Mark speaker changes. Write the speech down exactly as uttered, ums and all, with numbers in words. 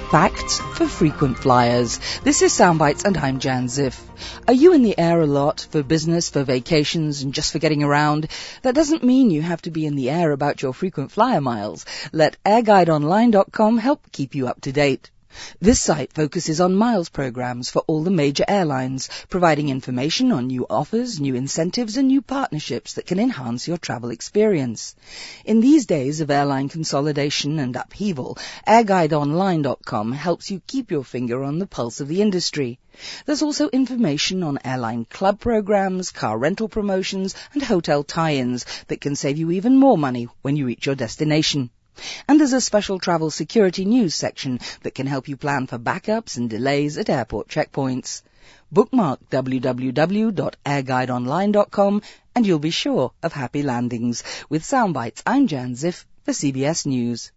Speaker 1: Facts for frequent flyers. This is Soundbites and I'm Jan Ziff. Are you in the air a lot for business, for vacations and just for getting around? That doesn't mean you have to be in the air about your frequent flyer miles. Let air guide online dot com help keep you up to date. This site focuses on miles programs for all the major airlines, providing information on new offers, new incentives and new partnerships that can enhance your travel experience. In these days of airline consolidation and upheaval, air guide online dot com helps you keep your finger on the pulse of the industry. There's also information on airline club programs, car rental promotions and hotel tie-ins that can save you even more money when you reach your destination. And there's a special travel security news section that can help you plan for backups and delays at airport checkpoints. Bookmark w w w dot air guide online dot com and you'll be sure of happy landings. With Soundbites, I'm Jan Ziff for C B S News.